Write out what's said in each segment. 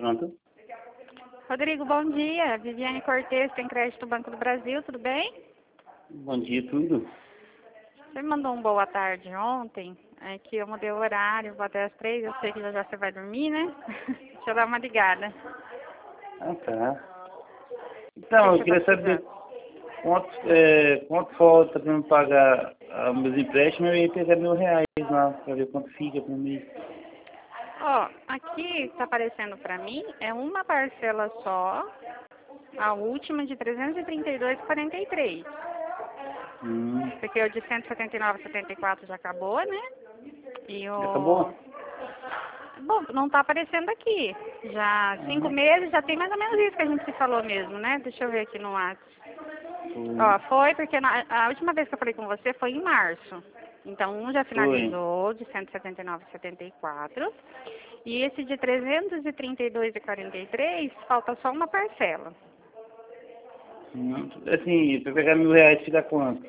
Pronto. Rodrigo, bom dia. Viviane Cortez, tem crédito do Banco do Brasil, tudo bem? Bom dia, tudo. Você me mandou um boa tarde ontem, que eu mudei o horário, vou até as 3, eu sei que já você vai dormir, né? Deixa eu dar uma ligada. Ah, tá. Então, eu Que você queria tá saber precisando? quanto falta para me pagar meus empréstimos. Eu ia pegar R$ 1.000 lá, para ver quanto fica para mim. Ó, aqui está aparecendo para mim, é uma parcela só, a última de 332,43. Porque o de 179,74 já acabou, né? E Já acabou? Bom, não está aparecendo aqui. Já 5 meses, já tem mais ou menos isso que a gente se falou mesmo, né? Deixa eu ver aqui no WhatsApp. Ó, foi porque a última vez que eu falei com você foi em março. Então, um já finalizou de 179,74. E esse de 332,43, falta só uma parcela. Assim, para pegar R$ 1.000 fica quanto?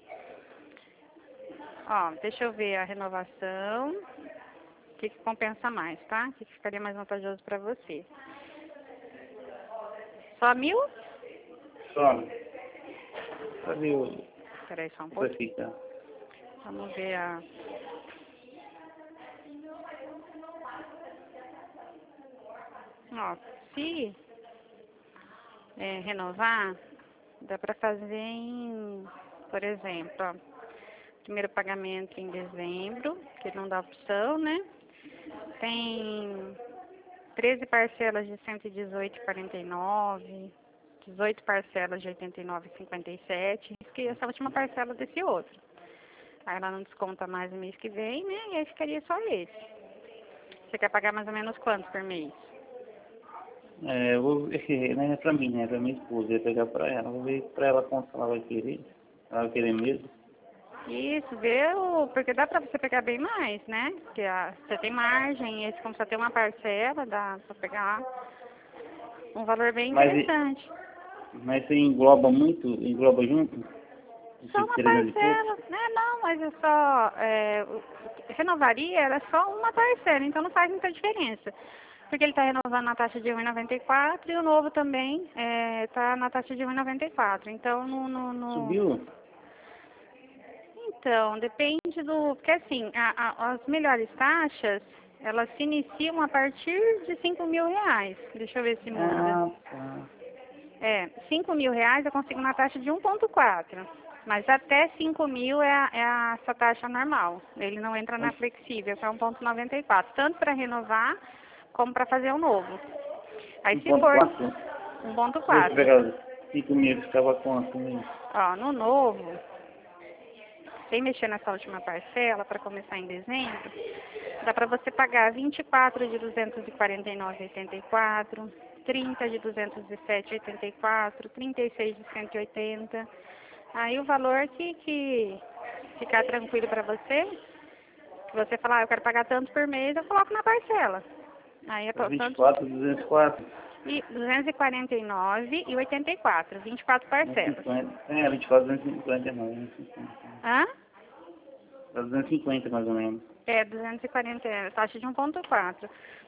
Ó, deixa eu ver a renovação. O que compensa mais, tá? O que ficaria mais vantajoso para você? Só 1.000? Só. Cadê o... Espera aí só um Vai pouquinho. ficar? Vamos ver a... Ó, se renovar, dá para fazer em, por exemplo, ó, primeiro pagamento em dezembro, que não dá opção, né? Tem 13 parcelas de 118,49, 18 parcelas de 89,57, que essa última parcela desse outro. Aí ela não desconta mais o mês que vem, né? E aí ficaria só esse. Você quer pagar mais ou menos quanto por mês? Eu vou ver, não é pra mim, né? É pra minha esposa. Eu ia pegar pra ela. Vou ver pra ela quanto ela vai querer. Ela vai querer mesmo. Isso, porque dá pra você pegar bem mais, né? Porque você tem margem, esse como só tem uma parcela, dá pra pegar um valor bem interessante. Mas você engloba muito? Engloba junto? Só uma 300 e pouco? parcela, né? Não, mas é só, renovaria era só uma parcela, então não faz muita diferença. Porque ele está renovando na taxa de 1,94 e o novo também está na taxa de 1,94. Então, Subiu? Então, depende do... Porque assim, as melhores taxas, elas se iniciam a partir de R$ 5.000. Deixa eu ver se muda. Ah, tá. 5.000 reais eu consigo na taxa de 1,4. Mas até 5.000 é essa taxa normal. Ele não entra na flexível, que é 1,94. Tanto para renovar, como para fazer um novo. Aí se for 1,4. Se pegar 5.000, ficava quanto mesmo? Ó, no novo, sem mexer nessa última parcela, para começar em dezembro, dá para você pagar 24 de 249,84, 30 de 207,84, 36 de 180. Aí o valor que ficar tranquilo para você, que você falar, eu quero pagar tanto por mês, eu coloco na parcela. Aí é 24, 204? E 249,84, 24 parcelas. 24, 259. Hã? 250 mais ou menos. 240, taxa de 1,4.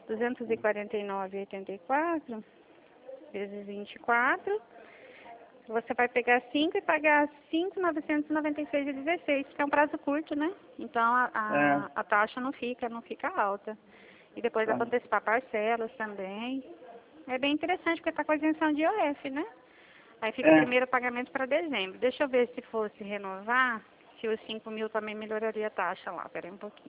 249,84 vezes 24. Você vai pegar 5 e pagar 5.996,16, que é um prazo curto, né? Então a taxa não fica alta. E depois dá para antecipar parcelas também. É bem interessante porque está com a isenção de IOF, né? Aí fica o primeiro pagamento para dezembro. Deixa eu ver se fosse renovar, se os 5.000 também melhoraria a taxa lá. Espera aí um pouquinho.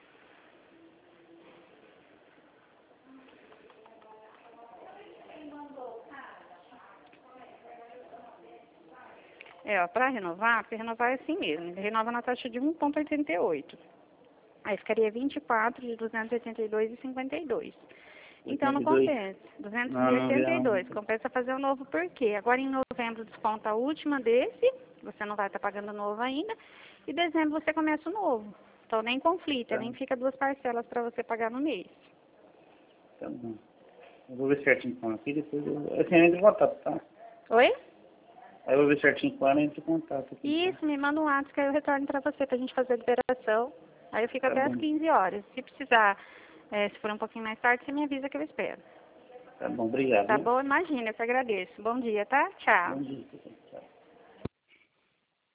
Para renovar, porque renovar é assim mesmo. Ele renova na taxa de 1,88. Aí ficaria 24 de 282,52. Então não compensa. 282. Compensa fazer o novo por quê? Agora em novembro desconta a última desse, você não vai estar pagando o novo ainda, e dezembro você começa o novo. Então nem conflita, nem fica duas parcelas para você pagar no mês. Tá bom. Eu vou ver certinho com ela aqui, depois eu entro em contato, tá? Oi? Aí eu vou ver certinho com ela e entro em contato aqui. Isso, me manda um WhatsApp que eu retorno para você, pra gente fazer a liberação. Aí eu fico até às 15 horas. Se precisar, se for um pouquinho mais tarde, você me avisa que eu espero. Tá bom, obrigado. Tá Viu? bom? Imagina, eu que agradeço. Bom dia, tá? Tchau. Bom dia.